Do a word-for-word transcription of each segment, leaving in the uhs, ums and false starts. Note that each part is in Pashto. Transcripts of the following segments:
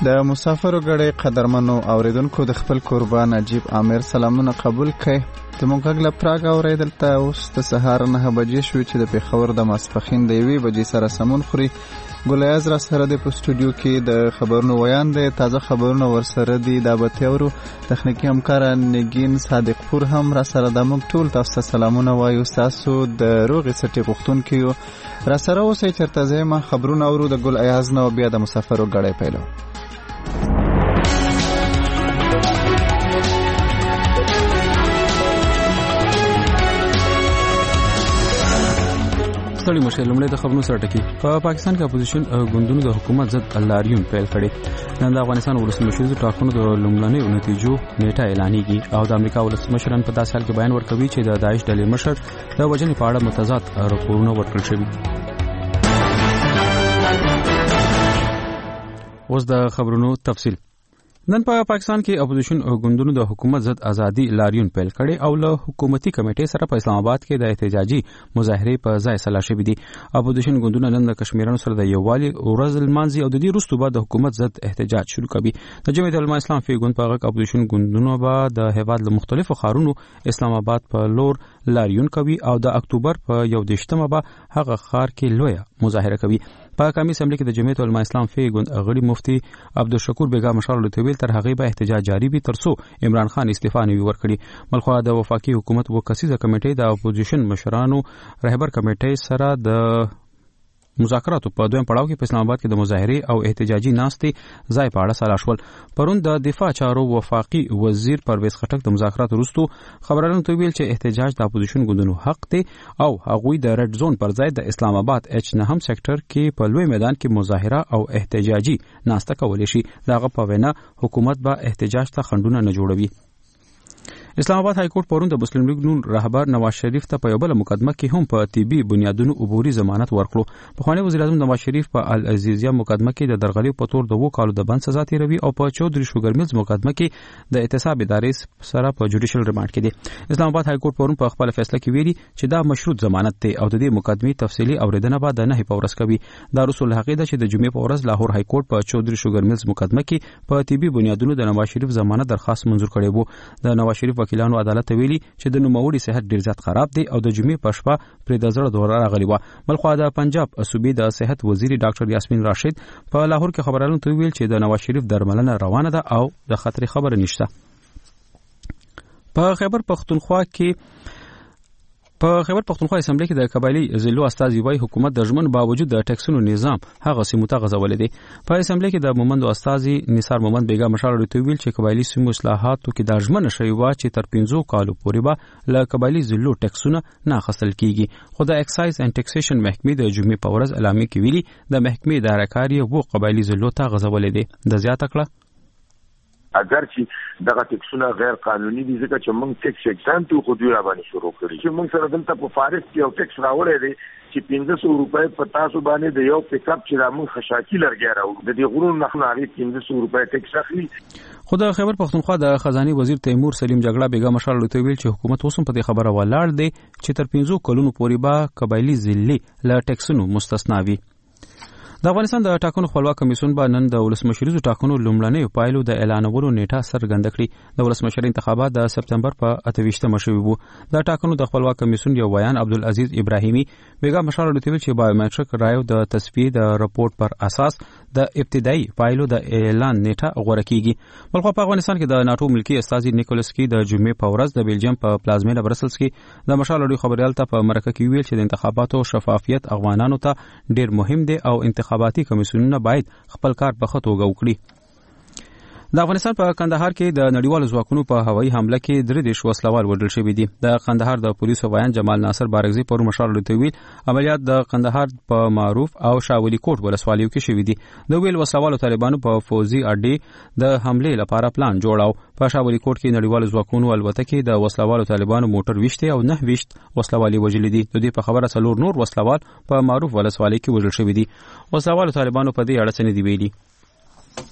د مسافرو غړي قدرمنو اوریدونکو د خپل قربان عجیب عامر سلامونه قبول کړئ. د مونږ له پراګ اوریدل ته اوس د سهار نه بجې شوې چې د پیښور د ماسپښین د یوې بجې سره سمون خوري. ګلیاز را سره د پستودیو کې د خبرونو ویان دی. تازه خبرونه ورسره دي د بتیورو تخنیکی همکار نگین صادق پور هم را سره د موږ ټول تاسو سلامونه وایو. تاسو د روغې سټي پښتون کې را سره اوسئ چرته زما خبرونه اورو د ګل ایاز نو بیا د مسافرو غړي پیلو. ستړي مشه لومړی د خبرونو سره ټکی. په پاکستان کې اپوزیشن ګوندونو د حکومت ضد لاریون پیل کړي. نن د افغانستان ولسمشر د ټاکنو د لومړنیو نتیجو نیټه اعلانېږي او د امریکا ولسمشران په داسې حال کې بیان ورکوي چې د داعش ډلې مشر د وژنې په اړه متضاد راپورونه ورکړل شوي. اوس د خبرونو تفصیل. نن په پاکستان کې اپوزیشن ګوندونو د حکومت ضد ازادي لاریون پیل کړي او له حکومتي کمیټې سره په اسلام آباد کې د احتجاجي مظاهره په ځای سلا شوې دي. اپوزیشن ګوندونه نن د کشمیرانو سره د یووالي ورځ لمانځي او د دې وروسته بعد د حکومت ضد احتجاج شروع کوي. د جمعیت العلماء اسلام فی ګوند په هغه اپوزیشن ګوندونو به د هیواد له مختلفو ښارونو اسلام آباد په لور لاریون کوي او د اکتوبر په یو دیشتمه به هغه ښار کې لویه مظاهره کوي. په قومي اسمبلی کې د جمعیت العلماء اسلام فی ګوند غړي مفتی عبدالشکور بیگا مشال لطویل تر هغه به احتجاج جاری وي ترڅو عمران خان استعفا نه ورکړي. بلخو د وفاقي حکومت وکسیزه کمیټې د اپوزیشن مشرانو رهبر کمیټې سره د مذاکراتو په دویم پړاو کې په اسلام آباد کې د مظاهره او احتجاجي ناستې ځای په اړه سلا شول. پرون د دفاع چارو وفاقي وزیر پرویز خټک د مذاکراتو وروسته خبرانو ته ویل چې احتجاج د اپوزیشن ګوندونو حق دی او هغوی د ریډ زون پر ځای د اسلام آباد اچ نهم سېکټر کې په لوی میدان کې مظاهره او احتجاجي ناسته کولی شي. دغه په وینا حکومت به احتجاج ته خنډونه نه جوړوي. اسلام آباد های کورټ پرون د مسلم لیگ نون رهبر نواز شریف ته په یو بل مقدمه کې هم په طبي بنیادونو عبوري ضمانت ورکړو. پخوانی وزیر اعظم نواز شریف په العزیزیه مقدمه کې د درغلي په تور د وو کالو د بند سزا تیروي او په چودري شوګر ملز مقدمه کې د احتساب ادارې سره په جوډیشل ریمانډ کې دي. اسلام آباد های کورټ پرون په خپل فیصله کې ویلي چې دا مشروط ضمانت دی او د دې مقدمې تفصیلي اوریدنه به د نه په ورځ کوي. دا رسول حقیقت ده چې د جمعې په ورځ لاهور های کورټ په چودري شوګر ملز مقدمه کې په طبي بنیادونو د نواز شریف ضمانت درخواست منظور کړی وو. د نواز شریف وکیلانو عدالت چې د نوموړي صحت ډیر زیات خراب دی او د جمعې په شپه پرې د زړه دوره راغلی و. بلخو د پنجاب صوبې د صحت وزیر ډاکټر یاسمین راشد په لاهور کې خبرانو ته ویل چې د نواز شریف درملنه روانه ده او د خطر خبره نشته. په خیبر پختونخوا کې په خیبر پختونخوا اسمبلی کې د قبایلی ضلعو استازي وای حکومت د ژمن باوجود د ټیکسونو نظام هغه سیمه ته غځولې دي. په اسمبلی کې د مومند استازي نثار محمد بیگا مشال ورته ویل چې قبایلی سیمو اصلاحاتو کې د ژمن شوی و چې تر پنځو کالو پورې به له قبایلی ضلعو ټیکسونه نه اخیستل کیږي. خو د ایکسایز اینڈ ټیکسیشن محکمې د جمعې په ورځ اعلامیه کې ویلي د محکمې ادارهکاري وو قبایلی ضلعو ته غځولې دي. د زیاته کړه اگر چې دغه ټیکسونه غیر قانوني دي ځکه چې موږ ټیکس اکزام ته خو دوی را باندې شروع کړی چې موږ سره دلته په فارس کې یو ټیکس راوړی دی چې پنځه سوه روپۍ په تاسو باندې د یو پیک اپ چې را موږ خشاکي لرګی راوړو د دې غرونو نه خناري پنځه سوه روپۍ ټیکس اخلي. خو د خیبر پختونخوا د خزاني وزیر تیمور سلیم جګړه بیگا مشال ورته ویل چې حکومت اوس هم په دې خبره ولاړ دی چې تر پنځو کلونو پورې به قبایلی ضلعې له ټیکسونو مستثنا وي. د افغانستان د ټاکنو خپلواک کمیسیون به نن د ولسمشریزو ټاکنو لومړنیو پایلو د اعلانولو نیټه څرګنده کړي. د ولسمشر انتخابات د سپتمبر په اته ویشتمه شوي وو. د ټاکنو د خپلواک کمیسیون یو بیان عبدالعزیز ابراهیمي بیگا مشال ورته ویل چې بایومټریک رایو د تصفیې د رپورټ پر اساس د ابتدایي پایلو د اعلان نیټه غوړه کیږي. بلخو په افغانستان کې د ناتو ملکی استازي نیکولس کی د جمعې په ورځ د بیلجیم په پلازمینه برسلز کې د مشال اړوي خبريال ته په مرکه کې ویل چې د انتخاباتو شفافیت افغانانو ته ډیر مهم دی او انتخاباتي کمیسیون نه باید خپل کار په ښه توګه وکړي. د افغانستان په کندهار کې د نړیوالو ځواکونو په هوایي حمله کې درې دېرش وسلوال وژل شوي دي. د قندهار د پولیسو ویان جمال ناصر بارګزي پر مشال ورته ویل عملیات د قندهار په معروف او شاولي کوټ ولسوالیو کې شوي دي. د ویل وسلوالو طالبانو په فوزي اډې د حمله لپاره پلان جوړاو. په شاولي کوټ کې نړیوالو ځواکونو البته د وسلوالو طالبانو موټر ویشته او نه ویشت وسلوالي وژل دي. د دې په خبره څلور نور وسلوال په معروف ولسوالۍ کې وژل شوي دي. وسلوالو طالبانو په دې اړه څه نه دی ویلي.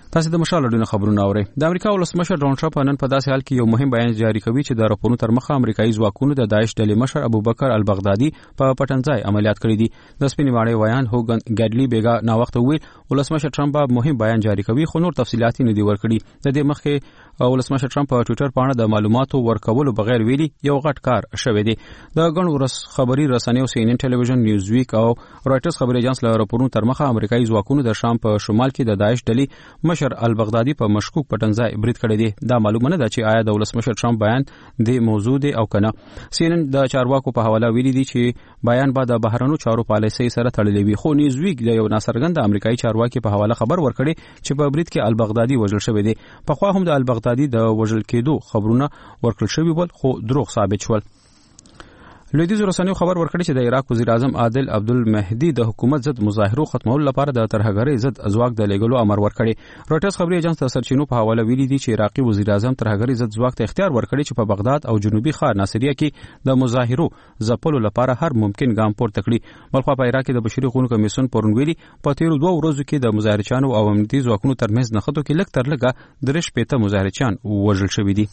تاسو د مشال لړونه خبرونه اورئ. د امریکا ولسمشر ډونالد ټرمپ نن په داسې حال کې یو مهم بیان جاری کوي چې د راپورونو تر مخه امریکایي ځواکونو د داعش ډلې مشر ابوبکر البغدادي په پټنځای عملیات کړي دي. د سپینې واړې ویان هوګن ګډلی بیګا نا وخت ویل ولسمشر ټرمپ مهم بیان جاری کوي خو نور تفصيلات نه دي ورکړي. د دې مخکې ولسمشر ټرمپ په ټوئیټر باندې د معلوماتو ورکولو بغیر ویلي یو غټ کار شوی دی. د غنو خبري رسنیو سی ان ان ټلویزیون نیوز ویک او رائټرز خبري اژانس له راپورونو تر مخه امریکایي ځواکونو د شام په شمال کې د داعش ډلې مشر البغدادي په مشکوک پټنځای برید کړی دی. دا معلومه نه ده چې آیا د ولسمشر ټرمپ بیان د موضوع دی او کنه. سی ان ان د چارواکو په حواله ویلي دي چې بیان به د بهرنیو چارو پالیسۍ سره تړلی وي. خو نیوز ویک د یو ناڅرګند امریکایي چارواکي په حواله خبر ورکړي چې په برید کې البغدادي وژل شوی دی. په خو هم د البغدادي د وژل کېدو خبرونه ورکړل شوی ول خو دروغ ثابت شول. لویدیز رسنیو خبر ورکړي چې د عراق وزیر اعظم عادل عبدالمهدي د حکومت ضد مظاهرو ختمولو لپاره د ترهګرۍ ضد ځواک د لېږلو امر ورکړي. رويټرز خبري اژانس د سرچینو په حواله ویلي دي چې عراقي وزیر اعظم ترهګرۍ ضد ځواک ته اختیار ورکړي چې په بغداد او جنوبي ښار ناصریه کې د مظاهرو ځپلو لپاره هر ممکن ګام پورته کړي. بلخو په عراق کې د بشري حقوقو کمیسیون پرون ویلي په تیرو دوه ورځو کې د مظاهرچیانو او امنیتي ځواکونو ترمنځ نښتو کې لږ تر لږه درې شپېته مظاهرچیان وژل شوي دي.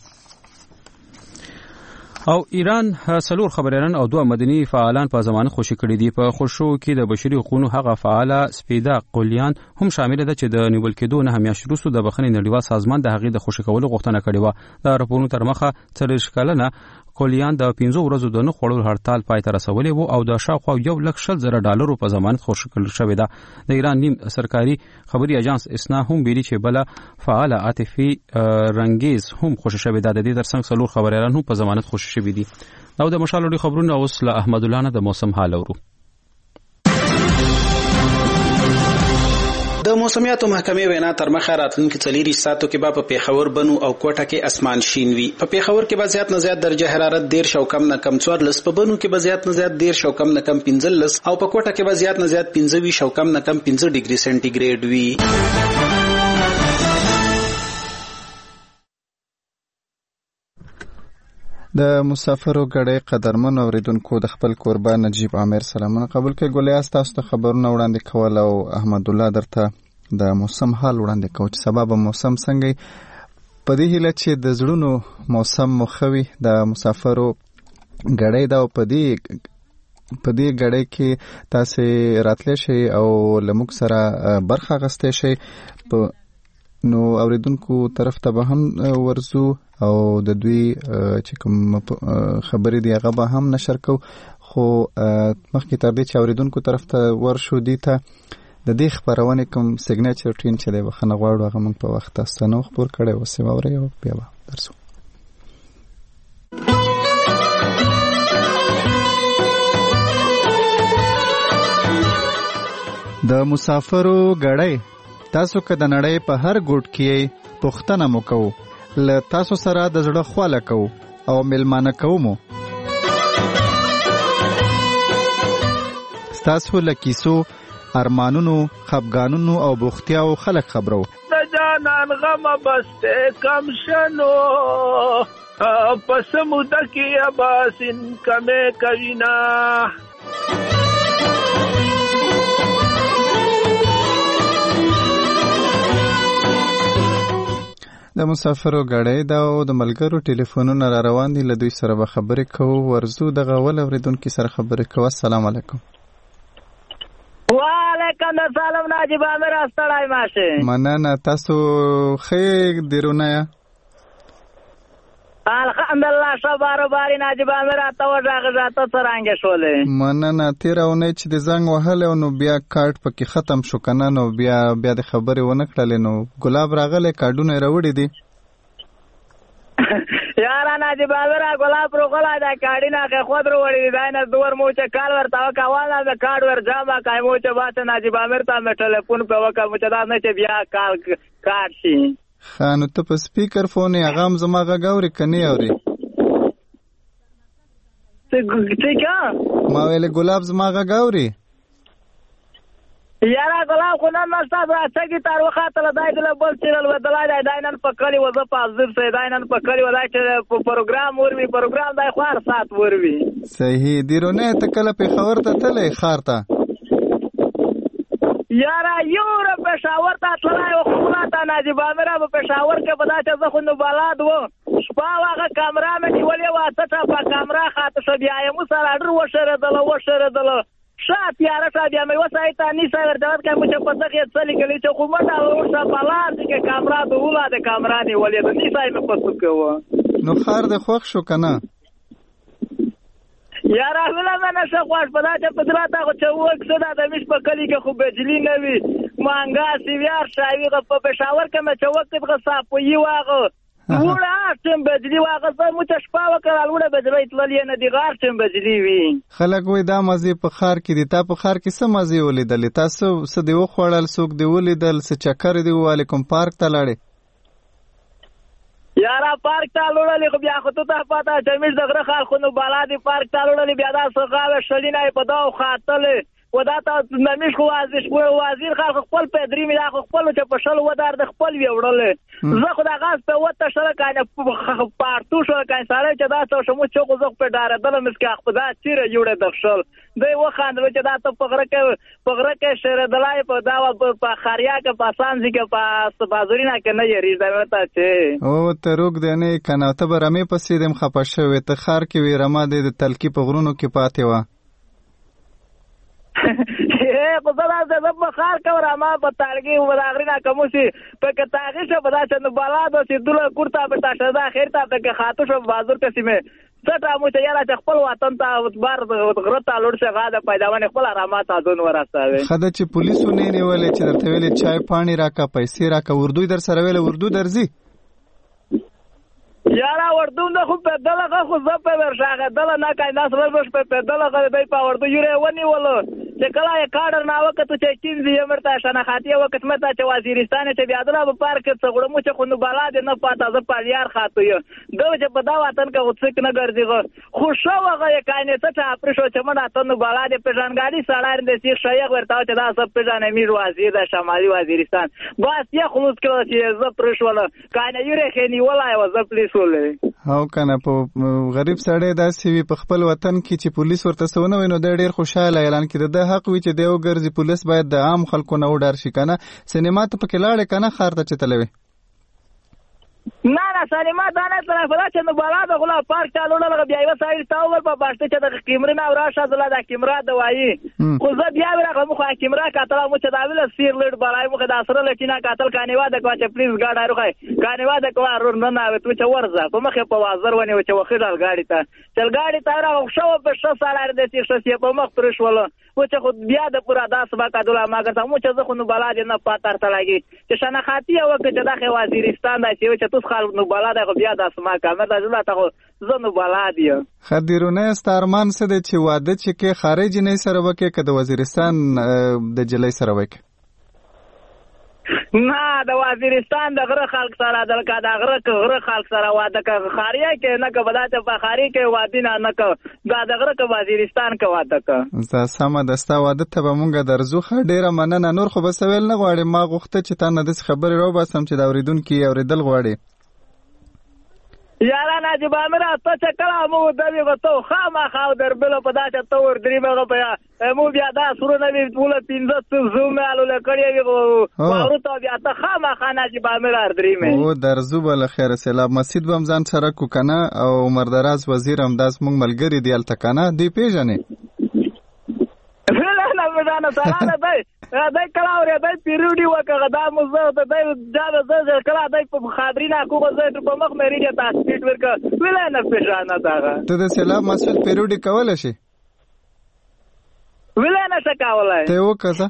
او ایران څلور خبريالان او دوه مدني فعالان په ضمانت خوشي کړي دي. په خوشو کې د بشري حقوقو هغه فعاله سپیدا قلیان هم شامل ده چې د نیول کېدو نه همیاش وروسته د بخښنې نړیوال سازمان د هغې د خوشي کولو غوښتنه کړې و. د راپورونو تر مخه څلوېښت کلنه قلیان د پنځو ورځو د نه خوړلو هړتال پای ته رسولی وو او د شاوخوا یو لک شل زره ډالرو په ضمانت خوشي کړل شوې ده. د ایران نیم سرکاري خبري اژانس اسنا هم ویلي چې بل فعاله عاطفي رنگیز هم خوشي شوې ده. د دې ترڅنګ څلور خبريالان هم په ضمانت خوشي شوي دي. دا د مشالوري خبرونه اوس له احمد الله نه د موسم حال اورو. د موسمیاتو محکمې وینا تر مخه راتلونکي څلور ساعتو کې به په پیښور بنو او کوټه کې اسمان شین وي. په پیښور کې به زیات نه زیات درجه حرارت ډیر شو کم نه کم څوارلس، په بنو کې به زیات نه زیات ډیر شو کم نه کم پنځلس او په کوټه کې به زیات نه زیات پنځه وي شو کم نه کم پنځه ډیګري سنټیګریډ وي. د مسافرو غړې قدرمن اوریدونکو د خپل قربان نجیب عامر سلامونه قبول کړئ. ګولیاس تاسو ته خبرونه وړاندې کول او احمد الله درته د موسم حال وړاندې کوي چې سبب موسم څنګه په دې هیله چې د زړونو موسم مخوي د مسافرو غړې دا په دې په دې غړې کې تاسو راتلې شي او لموږ سره برخه غستې شي. نو اوریدونکو طرف ته به هم ورزو او د دوی چې کوم خبرې دی هغه به هم نشر کو. خو مخکې تر دې چې اوریدونکو طرف ته ورشو دي ته د دې خبرونه کوم سیګنیچر ټین چې د بخنه غواړو هغه موږ په وخت تاسو نه خبر کړي او سیمه اوري او بیا درسو. د مسافرو غړې تاسو که د نړۍ په هر ګوټ کې پوښتنه مو کوو له تاسو سره د زړه خواله کوو او ملمانه کوو مو ستاسو له کیسو ارمانونو خفګانونو او بوختیاو خلک خبرو. د جانان غم بسته کم شنو پس موده کې اباسین کمه کوینا. د مسافرو غړې دا او د ملګرو ټلیفونونه را روان دي. له دوی سره به خبرې کوو. ورزو دغه ول اوریدونکو سره خبرې کوو. السلام علیکم. وعلیکم السلام ناجیب عامر استړای ماشه. مننه. تاسو خې دیرونه یا الحمدلله شبار باری ناجیب عامر اته وځه غزاته څنګه شولې. مننه. تیرونه چې د زنګ وهله نو بیا کارت پکې ختم شو کنه نو بیا بیا د خبرې ونه کړل نو ګلاب راغله کارډونه راوړي دي. یارا ناجیب عامر ګلاب روغلا دا کارډینا که خود وروړي دا نه دور مو چې کال ورته وکواله دا کارډ ور جامه کای مو چې واسه ناجیب عامر ته مې ټلیفون په وکړ مو چې دا نه چې بیا کال کارت شي. خانو ته په سپیکر فون یې غام زما غاوري کني اوري. څه څه ما ویل ګلاب زما غاوري. یارا ګلاب خو نن مستا راځي کی تار وخاطه دای دل بل چیرل ودلای دای نن پکړی وځه پازیب سي دای نن پکړی ودای چې په پروګرام وروي پروګرام دای خو هر سات وروي. صحیح دیرونه ته کله په خبر ته تلې خارته یاره یوره پېښور ته تللی و خپله ته نجیب امیر په پېښور کې په دا چې زه خو نو بلاد وم شپه هغه کامره مې نیولې وه اته ټپه کامره خاته شوه بیا یې مو سره ډېر وشرېدله وشرېدله ښه تیاره شوه بیا مې وسایي ته نیسه ورته ورته مو چې په دغې څه لیکلي چې خو منډه وروسته په لار چې کې کامره د اوله د کامره نیولې ده نیسه یې مې په څوکه وه نو ښار دې خوښ شو که نه یاره ویله مې نه ښه خوښ په دا چې په دله ته خو چې وکړه دا د میش په کلي کې خو بجلي نه وي مانګا سیویار شاوي په پېښور کې مې چې وکړه صافویي واغه وړه ټیم بجلی واغه زه مو چې شپه وکړه وړه بجلی تللې نه دی غار ټیم بجلی وي خلک وای دا مزه په خار کې دي تا په خار کې څه مزه ولیدل تاسو څه دی وخوړل څوک دی ولیدل څه چکر دی والیکم پارک ته لاړې یاره پارک ته لوړلې خو بیا خو ته ته پاته چې مش د غره خال خو نو بالا دی پارک ته لوړلې بیا دا څنګه شلینه په دا خاطلې ودا ته نمیش خو وازش خو وزیر خلک خپل پدری می دا خپل چې په شل ودار د خپل ویوړل زه خو دا غاز په وته شل کانه پارتو شو کان سره چې دا څو شمو چې زه په دار دل مسکه خپل دا چیرې جوړه د خپل دی وخاندل چې دا ته په غره کې په غره کې شهر دلای په دا په خاریا کې په سانځي کې په بازورینا کې نه یری دا ورته چې او ته روګ دی نه کنه ته برمه پسې دم خپه شوې ته خار کې وی رما د تلکی په غرونو کې پاتې و اے په دا د بخار کورا ما په تارګي و راغرینا کوم شي په کتاغي شه په دا چې بلاد او دله کورتا په تاسو دا خیر ته په خاطر شو بازار کې سیمه څټه مو ته یاره چې خپل وطن ته بار غرته لور شه غاده پیداونه خپل آرامات ادون ورساوي خدای چې پولیسو نه نیولې چې درته ویلې چای پانی راکا پیسې راکا اردو در سره ویلې اردو درځي یاره وردو نه خو په دلغه خو زه په ورشاغه دل نه کای ناس وربش په دلغه دی په وردو یوره ونی ولو چې کله یې کاډر نه وکړ چې کینځي یمرته شناختی وکړ مته چې وزیرستان چې بیا دلا په پارک څخه غړمو چې خو نو بلاد نه پاته ز په یار خاطو یو دو چې په دا وطن کې وڅک نه ګرځي خو شو هغه یې کاینه ته اپر شو چې مړه ته نو بلاد په ځانګړي سړار دې شیخ شایغ ورته چې دا سب په ځانې میر وزیر د شمالي وزیرستان بس یې خو مسکل چې ز پر شو کاینه یوره خني ولای و ز پلیس ولې هاو کنه په غریب سړی دا سی په خپل وطن کې چې پولیس ورته سونه وینو د ډیر خوشاله اعلان کړي د حق وی چې دیو ګرځي پولیس باید د عام خلکو نه وډار شي کنه سینما ته پکې لاړې کنه خار ته چتلوي نه نه سینما دا نه تر فلا چې نو بلاد غلا پارک ته لوړل بیا یو سایل تاور په باشته چې د کیمرا او راشه د لا د کیمرا د وایي خو زه بیا ورغه مخه کیمرا کاتل مو چې دا ویل سیر لړ بلای مخه د اثر لکینا کاتل کانیوا د کوچ پلیز ګاډ اروخه کانیوا د کوه رور نه نه تو چې ورځه په مخه په وازر ونی چې وخیدل ګاډی ته چل ګاډی ته راو شو په شو سالار د تیښ شې په مخ پر شول و چې خو بیا د پورا داس با کډولا ماګر ته مو چې زه خو نو بلاد نه پاتار ته لګي چې شناختی او چې د وزیرستان د چې تاسو خلک نو بلاد خو بیا د اسما کامه د جلا ته زه نو بلاد یم خدیرونه ستارمان څه د چې واده چې کې خارج نه سره وکي که د وزیرستان د جلای سره وکي نه د وزیرستان د غره خلک سره د کا د غره غره خلک سره واده که خاریه کې نه که بداته په خاري کې واده نه نه که دا د غره کې وزیرستان کې واده که زه سم دستا واده ته به مونږ درځو خ ډیره مننه نور خو بس ویل نه غواړم ما غوښته چې تا نه د خبرې راو باسم چې دا اوریدونکو اوریدل غواړي یاره نجیب امیر ته چې کله مو دوی غوتو خامہ خاو در بل په داته تور درې مغه په مو بیا دا سره نه وی ټول پینځه زوم الو لکړی وي ورته بیا ته خامہ خانه نجیب امیر درې مې او درځو بل خیر سلام مسجد بم ځان سره کو کنه او مردراز وزیر همداس مونږ ملګری دی الته کنه دی پیژنې ویل نه مدانه سره دی دا کله اورې دا پیریډي وکړه دا مزه دا دا زه کله دا په خاطرینا کوغه زه په مخ مې ریډه تاسو سپیډ ورک ویل نه پېژانه دا ته د سلام مسجد پیریډي کول شي ویل نه څه کولای ته وکړه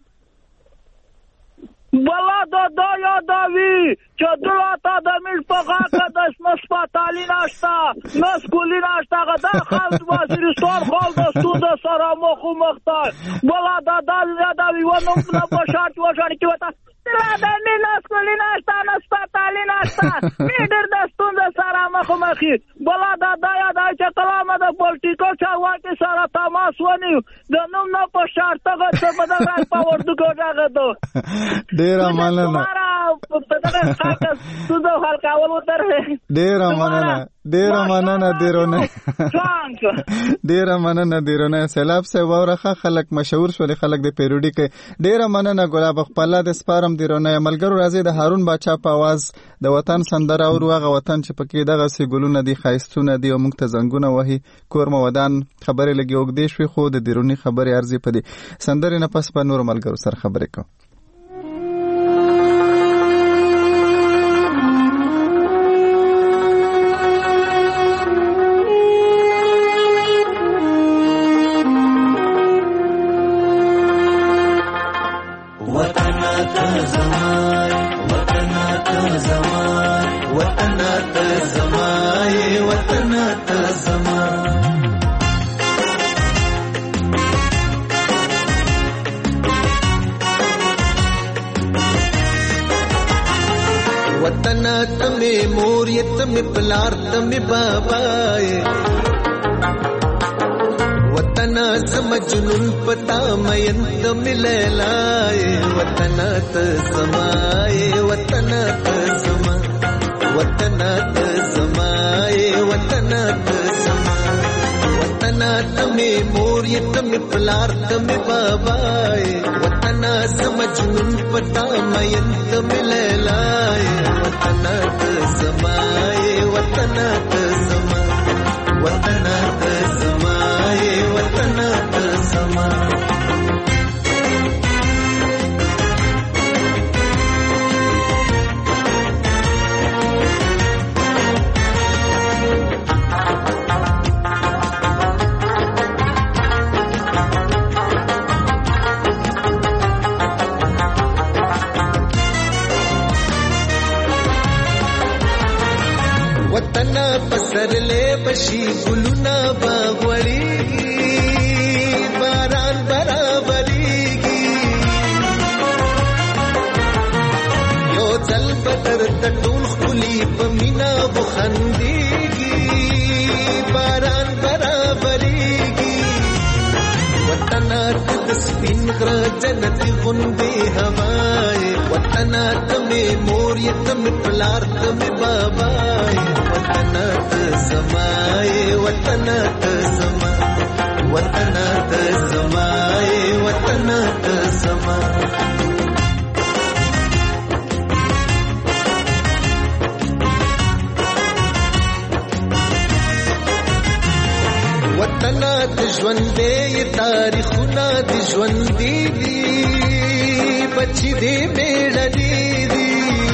بلا دا دا یادوي چې دلته د مل په غاکه د سپټالي ناشتا مسکولي ناشتا غدا خالد وزیرستان خالد ستود سره مخ مختار بلا دا دا یادوي ونه په شرط وژن کې وتا دا نه مسکولي ناشتا سپټالي ناشتا میډر د ستود سره مخ مخي بلا دا دا یادوي چې کلامه د پولیټیکو چارواکي سره تماس ونیو د نوم نه په شرط څنګه په دغه په ورته کوجاغه دو ډیر مننه ډیر مننه ډیره مننه دیرونه ډیره مننه دیرونه سیلاب سه وورخه خلک مشهور شول خلک د پیروډي کې ډیره مننه ګلاب خپل د سپارم دیرونه ملګرو راځي د هارون باچا په आवाज د وطن سندره او هغه وطن چې پکې دغه سي ګلونه دي خایستونه دي او موږ ته زنګونه وهي کور مو ودان خبرې لګي وګدې شوي خو د دیرونی خبرې ارزي پدې سندره نه پس په نور ملګرو سره خبرې کوم پلار تم بابای وطن زم جنون پتا مین تم لیلای وطن تزمای وطن تزما وطن تزمای وطن تزما وطن تم مور تم پلار تم بابای وطن زم جنون پتا مین تم لیلای وطن تزمای وطن تزما وطن تزما وطن تزما پسرلے بشی گلونا باغوریگی باران برابریگی یو ځل بدر تټول خلی پمینا بخندیگی باران برابریگی وطنات د سپین غره جنت غوندې هوای وطنات مې مور یتم پلار تم بابای وطن تزمای وطن تزما وطن تزمای وطن تزما وطن د ژوندې تاریخونه د ژوندې دي بچی دې میړني دي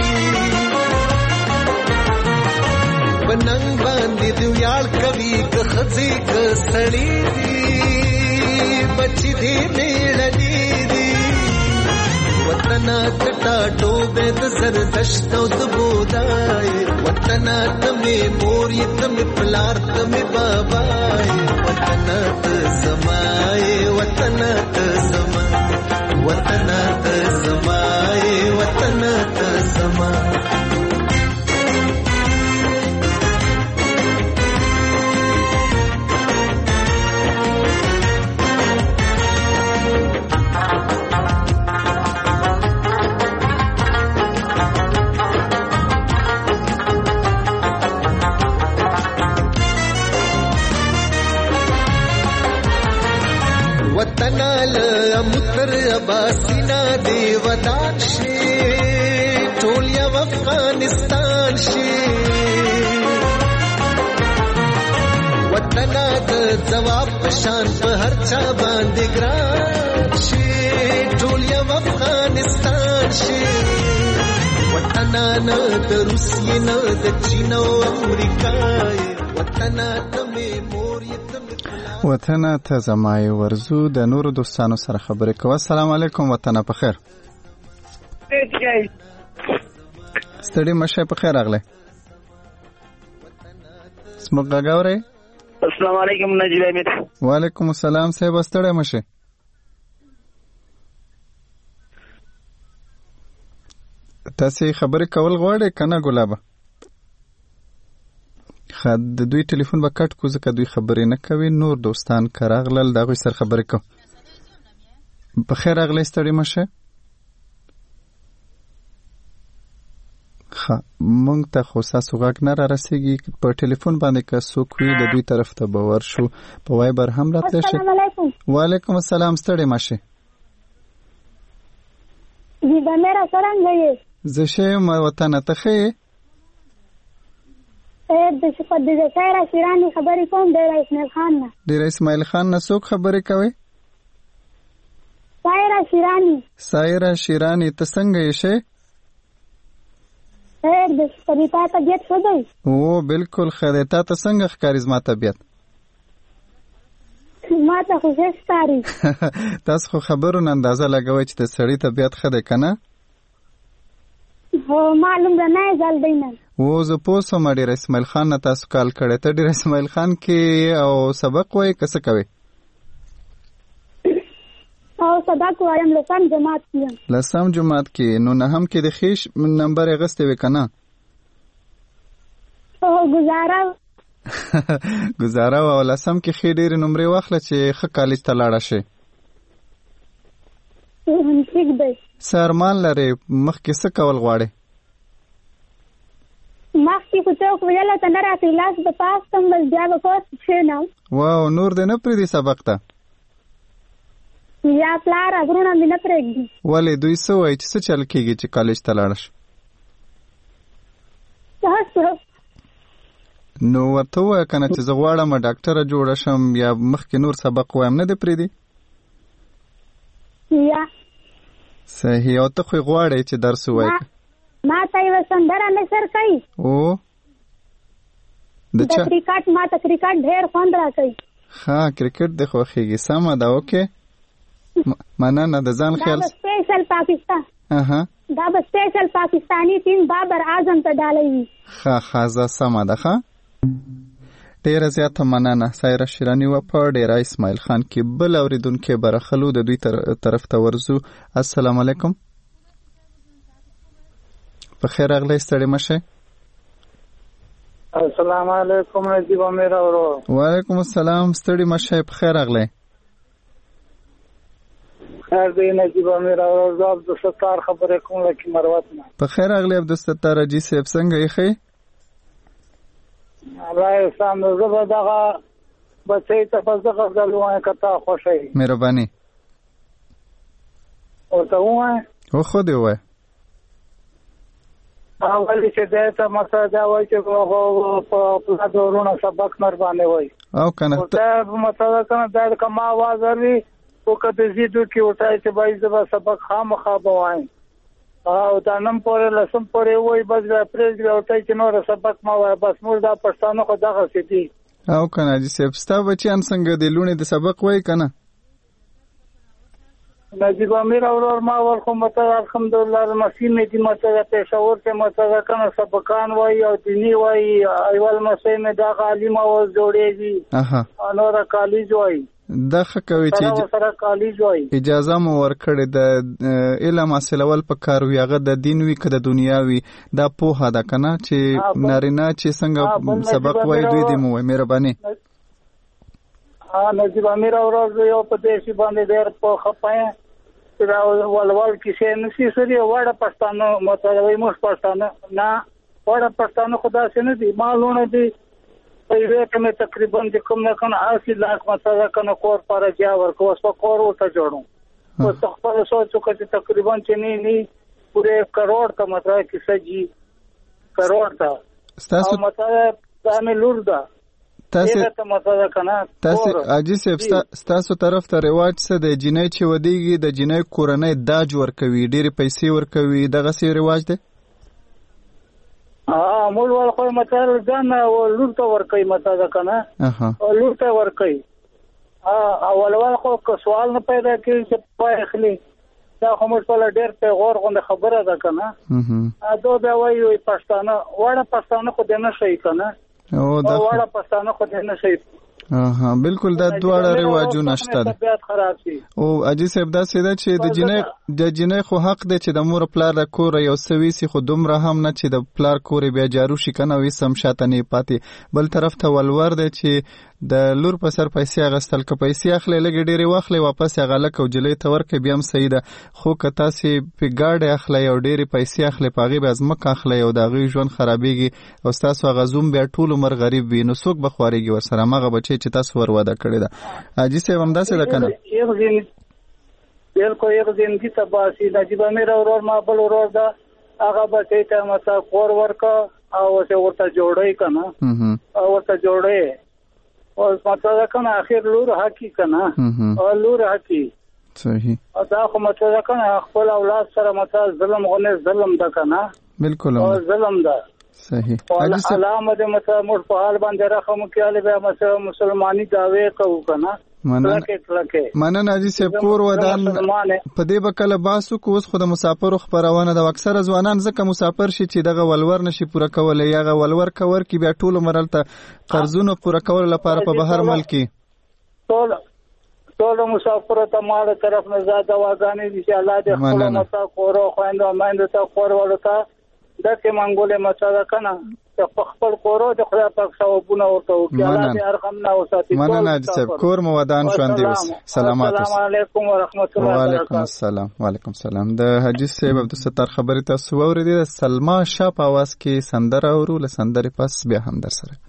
پننګ باندې دی ویاړ کوي که خزي که سړی دي بچی دې میړني دي وطن کټا ټوبه د زردشت او د بودای وطن تمه مور یتم پلار تمه بابای وطن تزمای وطن تزما وطن تزمای وطن تزما متر اباسینا دی ودان شي ټول یو افغانستان شي وطن د جواب پشان په هر چا باندې ګران شي ټول یو افغانستان شي وطن نه د روسیې نه د چین او امریکا وطن ته مې مور یتم وطن ته زمای ورزو د نورو دوستانو سره خبرې کوه. السلام علیکم وطن په خیر. ستړي مشه په خیر راغله. اسمه غاوري. السلام علیکم نجیب احمد. وعلیکم السلام صاحب ستړي مشه. تاسو خبرې کول غواړئ کنه ګلابه؟ خد د دوی ټلیفون به کټ کو ځکه دوی خبرې نه کوي. نور دوستان کراغلل دغه سر خبرې کو. په خیر اغلی ستړي مشه. ښه مونږ ته خو ساسو غږ نه را رسیږي په ټلیفون باندې که څوک وي د دوی طرف ته به ورشو په وایبر هم راتلی شي. السلام علیکم. وعلیکم السلام ستړی مشه. جی دا میرا څرنګه یې؟ زه ښه یم وطنه ته ښه یې؟ د شپه د سایره شیراني خبرې کوم ډېر اسماعیل خان نه. ډېر اسماعیل خان نه څوک خبرې کوي؟ سایره شیراني. سایره شیراني ته څنګه یې ښه؟ خیر د شپه د تا طبیعت ښه دی؟ او بالکل ښه دی. تا ته څنګه ښکاري زما طبیعت؟ ما ته خو ښه ښکاري. تاسو خو خبرو نه اندازه لګوئ چې د سړي طبیعت ښه دی که نه؟ هو معلوم ده نه ځل دی نه. او زه پوه سوم ډېر اسماعیل خان نه تاسو کال کړی. ته ډېر اسماعیل خان کې او سبق وایې که څه کوې؟ او سبق وایم لسم جماعت کې یم. لسم جماعت کې نو نهم کې د ښې نمبر اخیستی وې که نه؟ او ګزاره ګزاره وه. او لسم کې ښې ډېرې نمرې واخله چې ښه کالج ته لاړه شې. ټیک دی. څه ارمان لرې؟ مخکې څه کول غواړې؟ مخکې خو څوک ویله ته نه راځي لاس به پاس کړم بس بیا به کور کښېنم. واو نور دې نه پرېږدي سبق ته؟ یا پلار غرونه مې نه پرېږدي. ولې دوی څه وایي چې څه چل کېږي چې کالج ته لاړه شو؟ نو ورته ووایه که نه چې زه غواړم ډاکټره جوړه شم یا مخکې نور سبق وایم نه دې پرېږدي؟ یا صحیح. او ته خو یې غواړې چې درس ووایې؟ ما ته یوه سندره نثر کوي. او د کرکټ ما ته کرکټ ډېر خوند راکوي. ښه کرکټ دې خوښېږي. سمه ده اوکې مننه. د ځان خیال. دا به سپیشل پاکستان اها دا به سپیشل پاکستانی ټیم بابر اعظم ته ډالوي. ښه ښه زه سمه ده. ښه ډېره زیاته مننه. سایره شیراني وه په ډېره اسماعیل خان کې. بل اورېدونکی برخلو د دوی طرف ته ورځو. السلام علیکم. په خیر راغلی ستړی مه شئ. السلام علیکم نجیب امیر اورو. وعلیکم السلام ستړی مه شئ. په خیر راغلی. خیر دی نجیب امیر اورو. زه عبدالستار خبرې کوم لکه مروت نه. په خیر راغلی عبدالستار حاجي صاحب څنګه یې ښه؟ الله احسان زه به دغه بچی ته په زه غزل ووایم که تا خوښه یې. مهرباني ورته ووایم. هو خو دې ووایه. ولې چې دی ته مثلا دا وایي چې په پلار د ورونه سبق نر باندې وایي او که نه ورته مثلا که نه دا که ما آواز اوري خو که د زیدو کې ورته چې بایي زه به سبق خامخا به وایم او دا نن پورې لسم پورې وایي بس بیا پرېږدي ورته چې نوره سبق ما وایه. بس موږ دا پښتانه خو دغسې دي. او که نه حاجي صاحب ستا بچیان څنګه دي لوڼې د سبق وایي که نه؟ نجیب امیر اورور ما ور خو مته الحمدلله مسیح مې دي مته پېښور ته مته کنه سبقان وایي او دینی وایي ایوال مسیح مې دا عالم او جوړېږي. اها انور کالج وایي. دا ښه کوي چې سره کالج وایي. اجازه مو ورکړې د علم حاصلول په کار وي هغه د دین وي که د دنیا وي. دا پوهه ده که نه چې نارینه چې څنګه سبق وایي دوی دې مو وایي. مهرباني. نجیب امیر اورور یو په دې شي باندې ډېر په خپایم چې دا ولول کیسې نشي سړي وړه پښتانه مطلب موږ پښتانه نه وړه پښتانه خدا څخه نه دي معلومه دي په یوه کې تقریبا د کوم نه کنه اسی لاک مثلا کنه کور پر جا ورکو اوس په کور ورته جوړو اوس خپل سوچو چې تقریبا چې نه نه پوره کروڑ کا مطلب کې سجي کروڑ تا تاسو مطلب دا مې لور ده تاسو تاسو حاجي صاحب تاسو طرف ته رواج څه دی؟ جنۍ چې ودیږي د جنۍ کورنۍ داج ورکوي ډېرې پیسې ورکوي دغسې رواج دی؟ ها مول ول خو مطلب ځان لور ته ورکوي مطلب که نه لور ته ورکوي. اول ول خو که سوال نه پیدا کېږي چې پای اخلي دا خو موږ ټوله ډېر پیغور غوندې خبره ده که نه. دو بیا وایي پښتانه وړه پښتانه خو دې نه ښایي که نه. او دا وړه پښتانه خو دې نه شي. ها بالکل دا دواړه رواجونه شته طبيعت خراب شي. او اجي صاحب دا سیده چې د جنې د جنې خو حق دی چې د مور پلار د کور یو سوي سي خو دومره هم نه چې د پلار کور بیا جارو شي کنه وي سم شاته نه پاتې. بل طرف ته ولور دی چې د لور په سر پیسې اغستل که پیسې اخلي لګي ډېری واخلي واپس غلک او جلې ته ورکې بیا هم صحیح ده. خو که تاسې په ګاډي اخلي او ډېری پیسې اخلي په هغې به ځمکه اخلي او د هغې ژوند خرابېږي او ستاسو هغه زوم بیا ټول عمر غریب وي نو څوک به خوارېږي ورسره هماغه بچی چې تاسو ور واده کړې ده. حاجي صاحب همداسې ده که نه؟ بالکل یو زندگی تباه شي. نجیب امیر ورور ما بل ورور ده هغه بچی ته مثلا کور ورکه او ورته جوړی که نه او ورته جوړی او مطلب کنه اخر لور حقی کنه او لور حقی صحیح دا خو مطلب کنه خپل اولاد سره مطلب ظلم غنه ظلم ده کنه بالکل او ظلم ده صحیح. علامه د مطلب مر په حال باندې رقم کېاله به مثلا مسلمانی داوی کوو کنه مننه حاجي صاحب. کور ودان په دې به کله باسو که اوس خو د مسافرو خپرونه ده. اکثره ځوانان ځکه مسافر شي چې دغه ولور نشي پوره کولی یا هغه ولور کور کې بیا ټول عمر هلته قرضونه پوره کولو لپاره په بهر ملک کې ټول ټول مسافرو ته ماړه طرف نه زیاده دواګانې دي چې الله دې خپلو متا کورو خویندو میندو ته کورولو ته داسې منګولې مسله کنه چې په خپل کورو د خدای پاک ثوابونه ورته وکړي. الله دې ارحم نه وساتي. مننه حاجي صاحب. کور مو ودان ژوندي اوسئ. سلامات اوسئ. السلام علیکم ورحمت الله وبرکاته. وعلیکم السلام. وعلیکم السلام. د حاجي صاحب عبدالستار خبرې تاسو واورېدې. د سلما شاه په اواز کې سندره اورو. له سندرې پس بیا هم در سره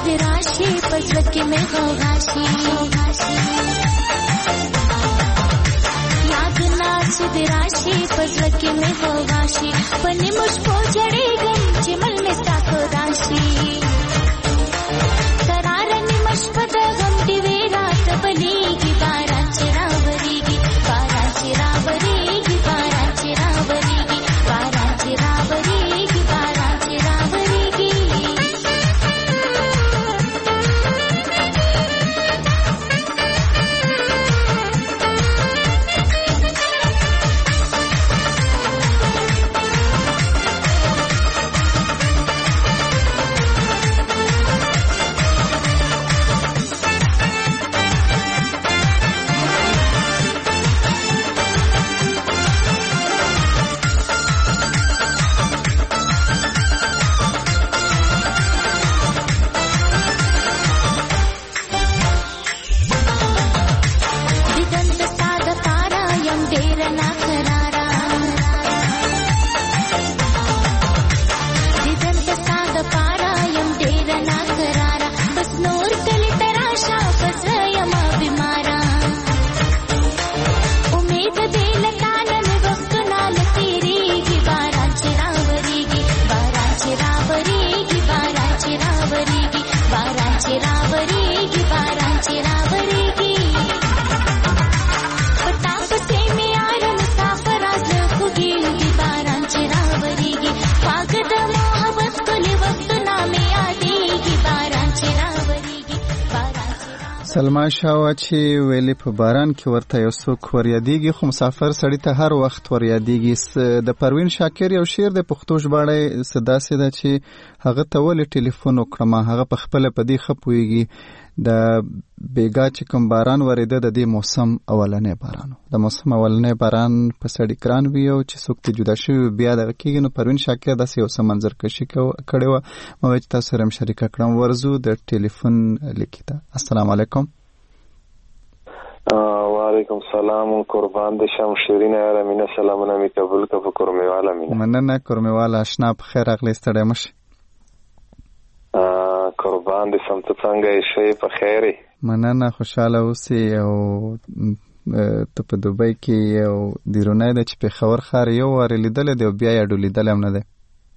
سود راشي پزړه کې مې غوغاشي یادونه سود راشي پزړه کې مې غوغاشي پنې مش په جړېږم چې مل مې ستا کو راشي کرارنې مش په د غم دی وې رات بلېږي باران چې راورېږي باران چې راورېږي باران چې راورېږي باران چې راورېږي باران چې راورېږي سلما شاوه چې ویلې په باران کې ورته یو څوک وریادېږي خو مسافر سړی ته هر وخت وریادېږي. د پروین شاکر یو شعر د پښتو ژباړی څه داسې ده چې هغه ته ولې ټلیفون وکړم هغه په خپله په دې ښه پوهېږي د بیګا چې کوم باران ورېده د دې موسم اولنی باران د موسم اولنی باران په سړي ګران وي او چې څوک ته جدا شوي بیا دغه کېږي. نو پروین شاکر داسې یو څه منظرکشي کړې وه ما وایي چې تاسو سره هم شریکه کړم. ورځو د ټلیفون لیکي ته. السلام علیکم. وعلیکم سلام قربان د شم شیرینه یاره مینه سلامونه می قبول که په کورمیواله مینه مننه کورمیواله اشنا په خیر راغلی ستړی مه شي قربان د سم ته څنګه یې شی په خیرې مننه خوشحاله اوسې او ته په دوبۍ کې یو دیرونی دی چې پېښور ښار یو وارې لیدلی دی او بیا یې اډو لیدلی هم نه دی.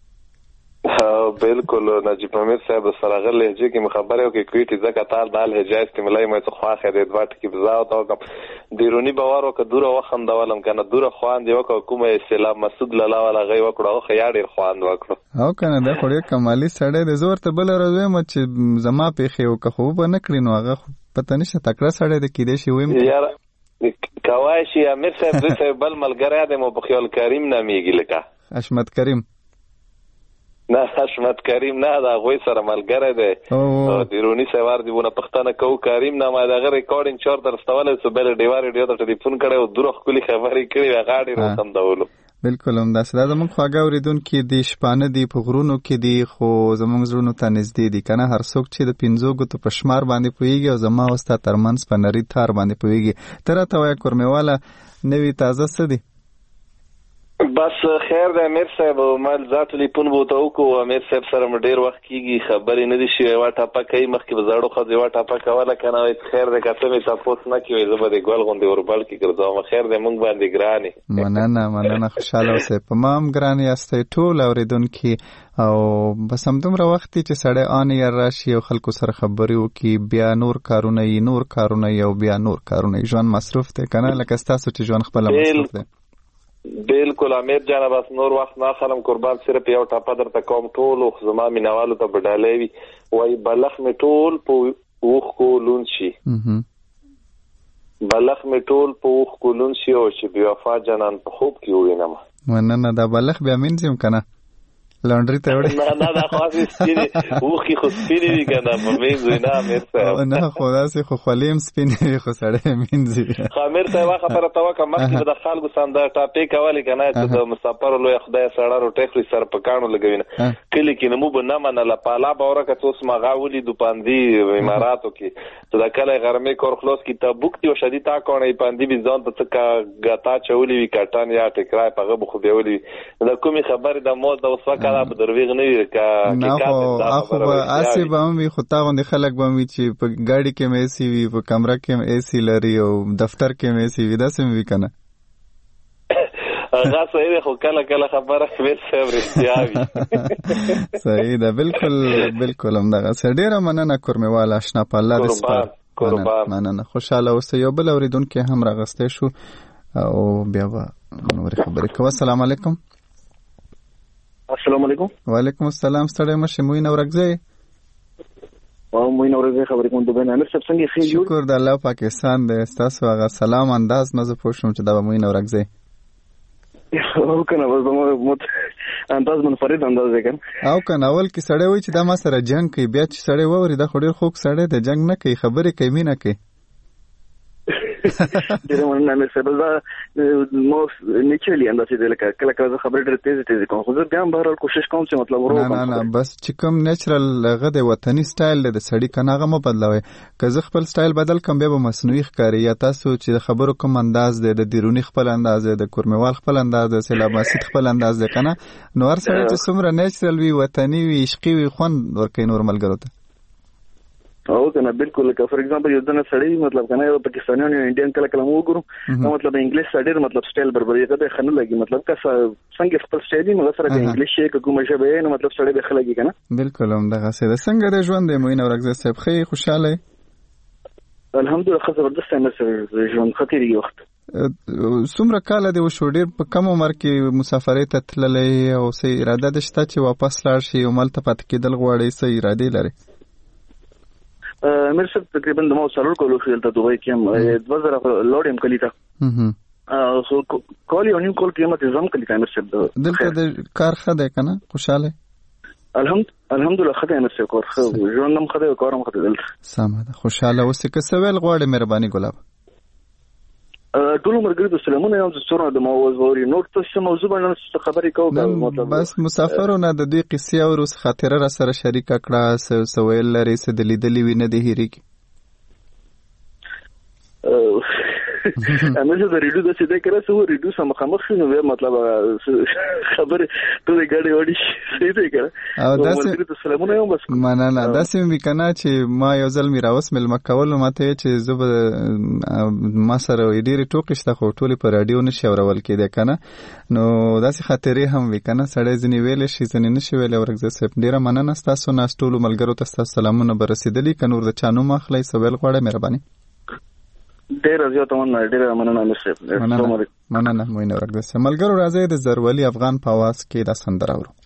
بالکل نجیب امیر صاحب سره هغه لهجې کې مې خبرې وکړې کویټې ځکه تا دا لهجه استعمالوي مې څه خواښې دی دوه ټکي بزا ورته وکړم دیروني به وار وکړه دوره وخندولم که نه دوره خواند یې وکړه کومه اصطلاح مسعود لالا والا هغه یې وکړو هغه خو یا ډېر خواند وکړو او که نه دی خو ډېر کمالي سړی دی. زه ورته بله ورځ ویم چې زما پېښې وکړه خو به نه کړي نو هغه پته نشته تکړه سړی دی کیدای شي ویم یاره کوای شي امیر صاحب دوی صاحب بل ملګری دی مو په خیال کریم نامیږي لکه حشمت کریم نه حشمت کریم نه دا غوی سره ملګری دی دیرونی سوار دی بونه پښتنه کو کریم نه ما دغه ریکارډینګ چار درستول سو بل ډیوار ډیو ته ټلیفون کړو دوه خولي خبرې کړې غاړي روسم دولو بالکل هم دا ساده زموږ خواږه اوریدونکو دی شپانه دی په غرونو کې دی خو زموږ زړونو ته نږدې دي کنه هر څوک چې د پنځو ګوتو په شمار باندې پوهیږي او زما وستا ترمنځ په نری تار باندې پوهیږي. ته راته وایه کورمیواله نوي تازه څه دي؟ بس خیر دی امیر صاحب ما ځا ټلیفون به ورته وکړو امیر صاحب سره مې ډېر وخت کېږي خبرې نه دي شوې یوه ټاپه کوي مخکې به زړو ښځو یوه ټاپه کوله که نه وایي خیر دی که ته مې تپوس نه کوې زه به دې ګل غوندې اوربل کې ګرځوم خیر دی موږ باندې ګران یې مننه مننه خوشحاله اوسئ په ما هم ګران یاستئ ټول اورېدونکي او بس همدومره وخت دی چې سړی آن یې راشي او خلکو سره خبرې وکړي بیا نور کارونه یي نور کارونه یي او بیا نور کارونه یي ژوند مصروف دی که نه لکه ستاسو چې ژوند خپله مصروف دی. بالکل امیر جانه بس نور وخت نه اخلم قربان صرف یو ټاپه درته کوم ټولو زما مینوالو ته به ډالۍ وي وایي بلخ مې ټول په اوښکو لوند شي بلخ مې ټول په اوښکو لوند شي او چې بېوفا جانان په خوب کې ووینم. مننه دا بلخ بیا مینځم که نه لانډري ته وړي نه نه دا خو هسې سپینې اوښکې خو سپینې وي که نه په مینځوي نه امیر صاحب نه خو داسې خو خولې هم سپینې وي خو سړی یې مینځي خو امیر صاحب هغه خبره ته وکړه مخکې به د خلکو سم د ټاپې کولې که نه چې د مسافرو لویه خدایه سړه روټۍ خوري سر په کاڼو لګوي نه کلي کې نه مو به نه منله پالا به ورکه څه اوس مغا ولیدو پاندي اماراتو کې چې د کلی غرمې کور خلاص کې تبوک دي او شدید تا کوڼی پاندي به ځان ته څه ګتا چولې وي کټن یا ټکرای په هغه به خو بیولې وي د کومې خبرې د مول د اوس وکه کله په درویغ نه وي کا کې کا اخو به اسی به هم خو تا غوندې خلک به وي چې په ګاډي کې مې اسی وي په کمره کې مې اسی لري او دفتر کې مې اسی وي داسې مې وي کنه هغه صحیح خو کله کله خبره خبر صبر صحیح ده بالکل بالکل هم دغه ډیره مننه کورموال آشنا په الله دې سپار قربان مننه خوشاله اوسه. یو بل اوریدونکو هم راغسته شو او بیا به نور خبرې کوو. السلام علیکم. السلام علیکم. وعلیکم السلام. ستړی مشه موین اورګزی او موین اورګزی خبرې کوم د بین امیر صاحب څنګه خیر جوړ شکر د الله پاکستان دې تاسو هغه سلام انداز مزه پوښوم چې دا موین اورګزی او کنه بس مت انداز منفرد انداز دی کنه او کنه اول کې سړی وای چې دا ما سره جنگ کوي بیا چې سړی ووري دا خو ډیر خوږ سړی دی جنگ نه کوي خبرې کوي مینه کوي ډیر مننه مې سبا دا مو نیچلی انداز دی لکه کله کله خبرې ډېر تیز تیز کوم خو زه هم بهر کوشش کوم چې مطلب ورو نه نه بس چې کوم نیچرل هغه د وطني سټایل د سړی کنه هغه مو بدلوي که زه خپل سټایل بدل کوم بیا به مصنوعي ښکاري یا تاسو چې خبرو کوم انداز دی د دیرونی خپل انداز دی د کورموال خپل انداز دی سیلاب مسجد خپل انداز دی کنه نو هر سړی چې څومره نیچرل وي وطني وي عشقي وي خوند ورکوي نور ملګرو ته او کنه بالکل لکه فور ایگزامپل یو دنه سړی مطلب کنه یو پاکستانیان یو انډین کله کله مو ګورو نو مطلب انګلیش سړی مطلب سټایل برابر یې کده خنه لګي مطلب که څنګه خپل سټایل مو سره انګلیش یې کومه شبه نو مطلب سړی به خلګي کنه بالکل هم دغه څه د څنګه د ژوند د موین اورګزی صاحب خې خوشاله الحمدلله خو زبردست امر ژوند خطرې وخت څومره کال دی وشو ډیر په کم عمر کې مسافرې ته تللې او سې اراده ده شته چې واپس لاړ شي او ملته پات کېدل غواړي سې اراده لري امیر صاحب تقریبا د مو سرور کولو خیل ته دوی کې د وزره لوډ ام کلی تا اه سو کال یو نیم کال کې مته زم کلی تا امیر صاحب دلته د کار خده کنه خوشاله الحمد الحمدلله خده امیر صاحب کار خو ژوندم خده کارم خده دلته سمه ده خوشاله اوسې که سوال غواړي مهرباني ګلاب ټول مرګري د سلامونه یو څورو د موضوع وري نور څه موضوع باندې خبرې کوو مطلب بس مسافرونه د دې قصې او روس خاطره را سره شریک کړه سویل لري څه د لیدلې وینې د هېریږي امه زه د ریډیو د څه د کړه سو ریډیو سم مخامخ شنو مطلب خبره ټول غاډي وړي څه دې کړه او داسې د سلامونه یو بس نه نه داسې مې کنه چې ما یو ځل میراوس مل مکول ماته چې زه ما سره ډېری ټوکې شته خو ټولې په رادیو نشي اورول کېده کنه نو داسې خاطرې هم وی کنه سړی ځنی ویلې شي ځنی نشي ویلې ورګزه صاحب ډیره مننه تاسو نه ټول ملګرو ته سلامونه برسېدلې کنه ور د چانو مخلې سوال غواړم مهرباني ډیر زیات مننه ډیر مننه مشه مننه مننه موین اورګزه ملګرو راځي د زرولی افغان په आवाज کې د سندره ورو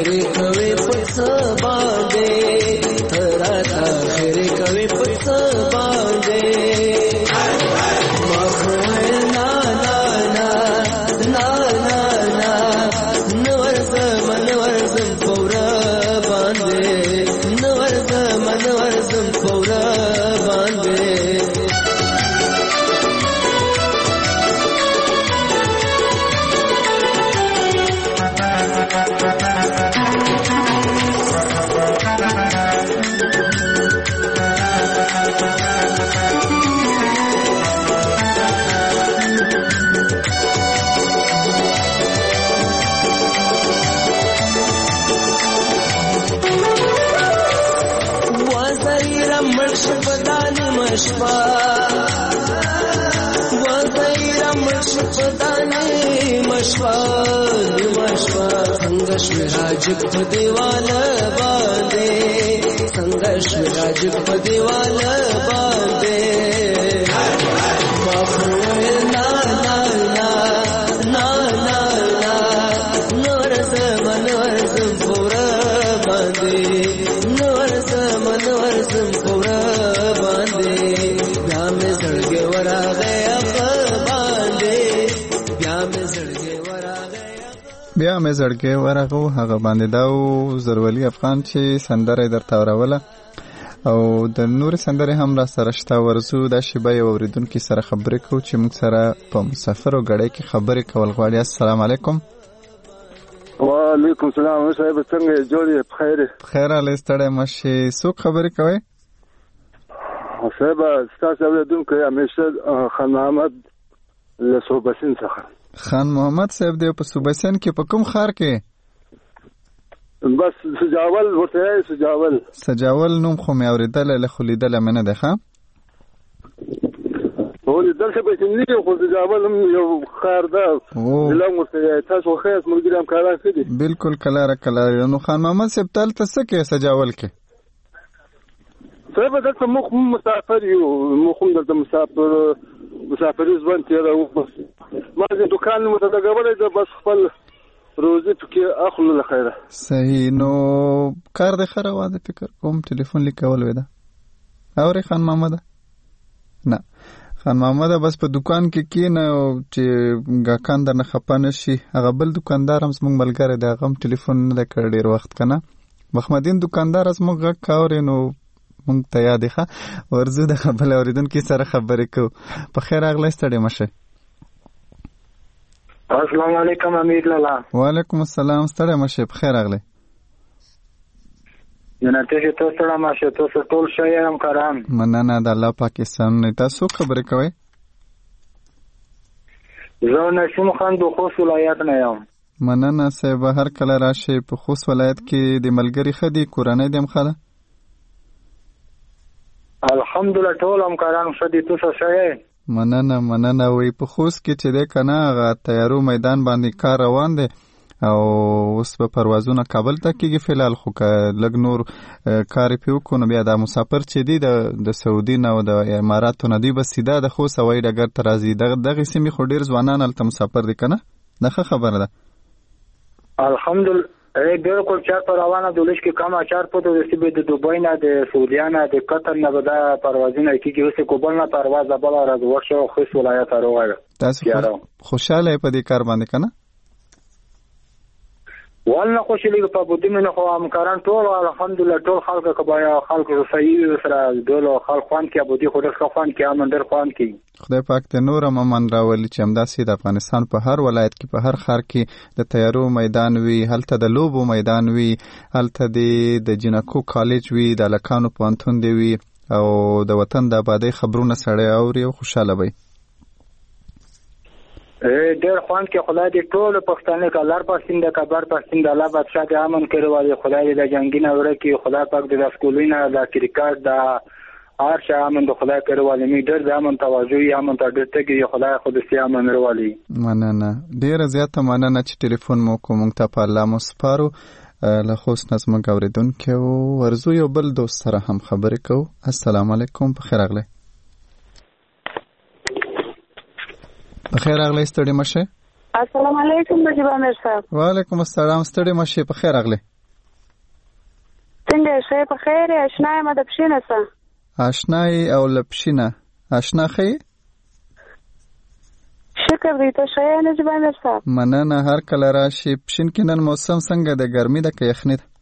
خیره کوي پڅ باندې راته خیره کوي پڅ باندې مشپا وزیرا مشپدانی مشپا مشپا سنگش راجک په دیوال باندې سنگش راجک په دیوال باندې مخوي نا نا نا نا نا نا نور زمن ورزم پورا باندې نور زمن ورزم پورا بیا مې زړګې ورغو هغه باندې دا زرولي افغان چې سندره درته اوروله او د نور سندره هم را سره شته ورزو دا شیبه یو اوریدونکو سره خبرې کوو چې موږ سره په مسافر او غړې کې خبرې کول غواړي. السلام علیکم. وعلیکم السلام. صاحب څنګه جوړې بخیر بخیر علي ستړی مشي څوک خبرې کوي؟ صاحب تاسو اوریدونکو همیشه خان محمد له صوبسین څخه. خان محمد صاحب دی په صوبسین کې په کوم خار کې؟ بس سجاول ورته سجاول سجاول نوم خو مې اوریدل له خلیدل مې نه ده ښه ولې دلته به نه خو سجاول یو خار ده لم ورته تاسو خیس مرګرام کارا کړی بالکل کلاره کلاره. نو خان محمد صاحب تل څه کې سجاول کې؟ صاحب دلته مخ مسافر یو مخ دلته مسافر مسافري ځوان تیرو ما دې دکان متدغولې ده بس خپل روزي پکې اخلو له خیره. صحیح. نو کار د خره واده فکر کوم ټلیفون لیکول وې ده اورې خان محمد نه خان محمد بس په دکان کې کینه چې ګاکان درنه خپانه شي هغه بل دکاندار هم زموږ ملګری دی هغه هم ټلیفون نه کړ ډیر وخت کنه محمدین دکاندار زموږ غږ کاورې نو مونږ ته یاد ښه ورزو د خبل اوریدونکو سره خبرې کوو. په خیر راغلی ستړی مشه. السلام علیکم امیر لالا. وعلیکم السلام ستړی مشه په خیر راغلی. جنته چې تاسو سره مشه تاسو ټول شایم کرام. مننه د الله پاکستان نه تاسو خبرې کوئ. زه نشم خان د خوست ولایت نه یم. مننه صاحب هر کله راشي په خوست ولایت کې د ملګری خدي کورنۍ دم خاله الحمدلله ټول همکاران شدي تاسو شای. مننه مننه وی په خوست کې چې ده کنه غا تیارو میدان باندې کار روان دي او اوس په پروازونه کابل ته کېږي فلال خو لګ نور کار پیو کو نو بیا د مسافر چې دی د سعودي نه او د اماراتو نه دی بس سیده د خو سوي ډګر ته راځي دغه دغه سیمې خو ډیر ځوانان الته مسافر دي کنه دغه خبره ده. الحمدلله ای بالکل چار پر روانه دولش کې کم اچار پته د سیبه د دوبۍ نه د سعودیا نه د قطر نه به دا پروازونه کیږي اوس کوبل نه پرواز بل راځي ورشو خوست ولایت راوړل. تاسو خوشاله په دې کار باندې کنه؟ والله خوشاله په بده منه خو همکاران ټول الحمدلله ټول خلک کبایا خلک صحیح سره ډول خلک خوان کې ابو دي خو د خوان کې امن در خوان کې خدای پاک ته نور امن راولي چې همداسې د افغانستان په هر ولایت کې په هر ښار کې د تیارو میدان وي هلته د لوبو میدان وي هلته د جنکو کالج وي د لکانو پوهنتون دی وي او د وطن د آبادۍ خبرونه سړی اوري او خوشاله وي. ډېر خوان کې خدای دې ټول پښتانه کلر پښتون د کبر پښتون د الله بادشاہ دې امن کړي وای خدای دې د جنگینه ورکی خدای پاک دې د سکولینه د کرکټ د هر شي امن د خدای کړي وای می ډېر د امن توجه یې امن ته ډېر ته خدای خود سي امن ورولي. مننه ډېر زیاته مننه چې ټلیفون مو کوم ته په الله مو سپارو له خوست نظم اوریدونکو ورزو یو بل دوست سره هم خبرې کوو. السلام علیکم په خیر راغلی. بخیر راغلی ستړي مشه. السلام علیکم بجبا امیر صاحب. وعلیکم السلام ستړي مشه په خیر راغلی. څنګه شې په خیر آشنا یم د پښینه سره آشنای او لپشینه آشنا خې شکر دې ته شې نه جبانر صاحب مننه هر کله راشي پښین کې نن موسم څنګه د ګرمي د کې یخني ده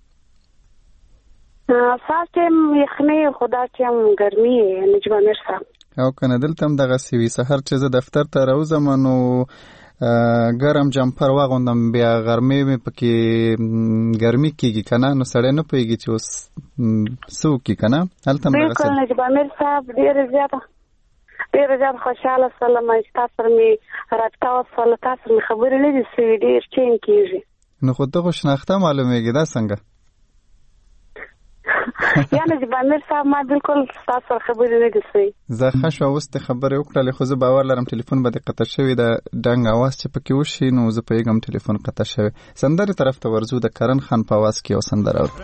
ساتم یخني خدا چې هم ګرمي نه جبانر صاحب او کنه دلته هم دغه سوي سحر چې زه دفتر ته راوځم نو ګرم جمپر واغوندم بیا ګرمي مې پکې ګرمي کېږي کنه نو سړی نه پوهېږي چې اوس څه وکړي کنه هلته هم بالکل نجیب امیر صاحب ډېره زیاته ډېره زیاته خوشحاله شولم چې تا سره مې رابطه وشوله تا سره مې خبرې نه دي سوي ډېر چین کېږي نو خو ته خو شناخته معلومېږي دا څنګه یا نجیب امیر صاحب ما بالکل ستا سره خبرې نه دي سوي زه ښه شوه اوس دې خبرې وکړلې خو زه باور لرم ټلیفون به دې قطع شوي د ډنګ اواز چې پکې وشي نو زه پوهېږم ټلیفون قطع شوی سندرې طرف ته ورځو د کرن خان په اواز کې یو سندره اورو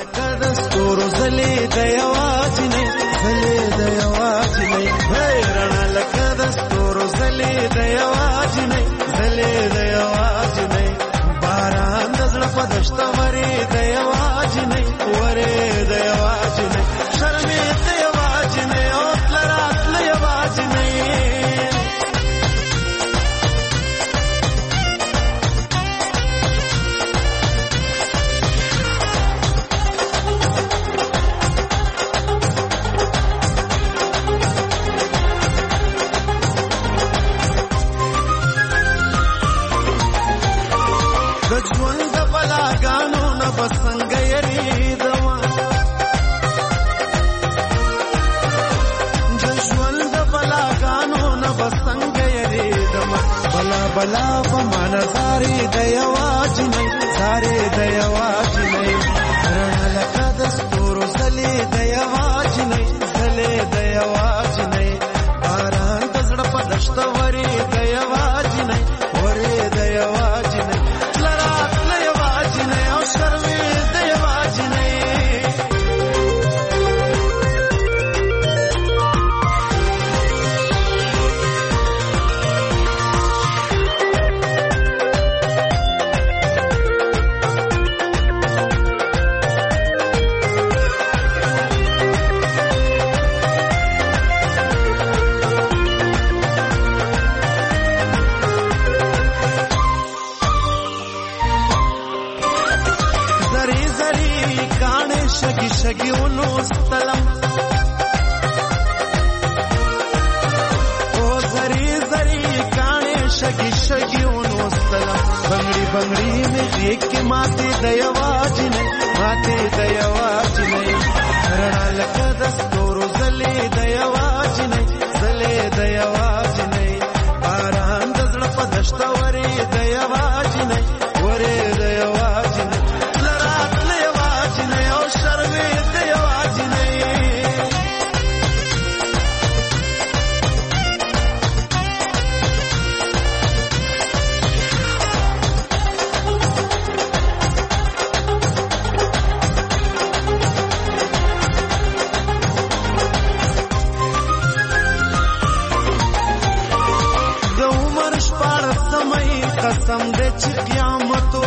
باران د زړه په دشته ورې د یوازې ورې د یوازې شرمې د یوازې او تلرات له یوازې د ژوند د بلاګانو نه بسنګ یریدما د ژوند د بلاګانو نه بسنګ یریدما بلا بلا په منظارې د یوازې نه سارې د یوازې نه رڼا لکه د ستورو زلې د یوازې نه زلې د یوازې نه باران د زړه په دشته ورې د یوازې نه ورې د یوازې نه شګیونو ستلم او زری زری کانه شګی شګیونو ستلم بنگړي بنگړي مې یک ماته د یوازې نه ماته د یوازې نه رڼا لکه د ستورو زلې د یوازې نه زلې د یوازې نه باران د زړه په دشته ورې د یوازې نه ورې د یوازې نه لرات له یوازې نه او شرمې قسم دې چې قیامتو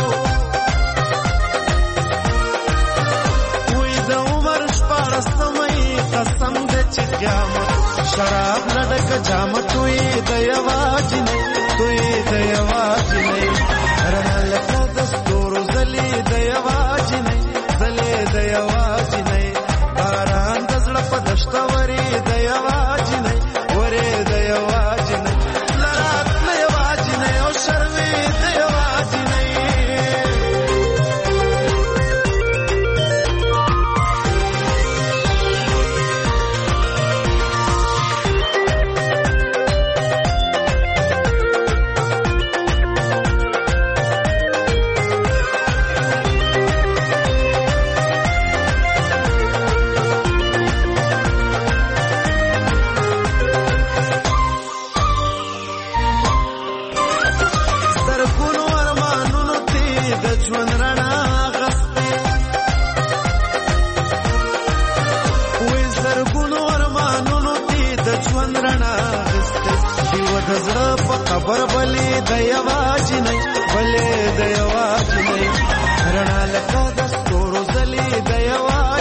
وې د عمر شپاره سمې قسم دې چې قیامت شراب لډک جامتو د یوازې نه توې د یوازې نه رڼا لکه د ستورو زلې د یوازې نه زلې د یوازې نه باران د زړه په دشته ورې د یوازې نه ورې د یوازې نه لرات له یوازې نه او شرمې خبر بلې د یوازې نه بلې د یوازې نه رڼا لکه د ستورو زلې د یوازې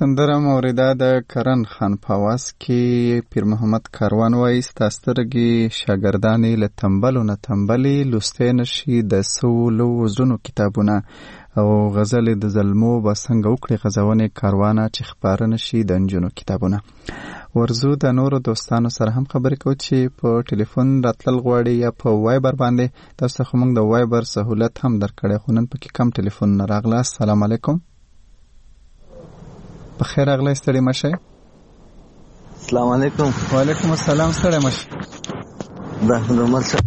سندره موریده د کرن خان په آواز کې پیر محمد کاروان وایي ستا سترګې شاګردانې له تنبلو نه تنبلې لوستی نشي د سولو زړونو کتابونه او غزلې د ظلمو به څنګه وکړي غزونې کاروانه چې خپاره نشي د نجونو کتابونه. ورزو د نورو دوستانو سره هم خبرې کوو چې په ټلیفون راتلل غواړي یا په وایبر باندې. تاسو ته خو موږ د وایبر سهولت هم درکړی خو نن پکې کم ټلیفونونه راغله. السلام علیکم. بخیر راغلی، ستړي مه شئ. السلام علیکم. وعلیکم السلام، ستړي مه شئ. د نورمال څه